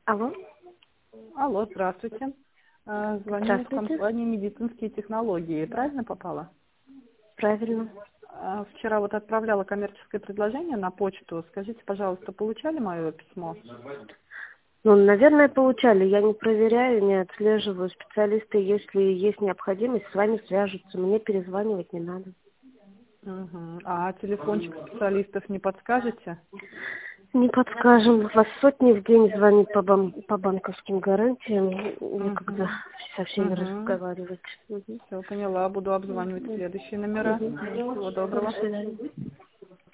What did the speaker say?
Алло. Алло, здравствуйте. Звоню из Здравствуйте. компании «Медицинские технологии». Правильно попала? Правильно. Вчера вот отправляла коммерческое предложение на почту. Скажите, пожалуйста, получали мое письмо? Ну, наверное, получали. Я не проверяю, не отслеживаю. Специалисты, если есть необходимость, с вами свяжутся. Мне перезванивать не надо. Угу. А телефончик специалистов не подскажете? Не подскажем. Вас сотни в день звонит по банковским гарантиям. Некогда Угу. со всеми Угу. разговаривать. Мгм. Все, поняла. Буду обзванивать следующие номера. Мгм. Всего До доброго. свидания.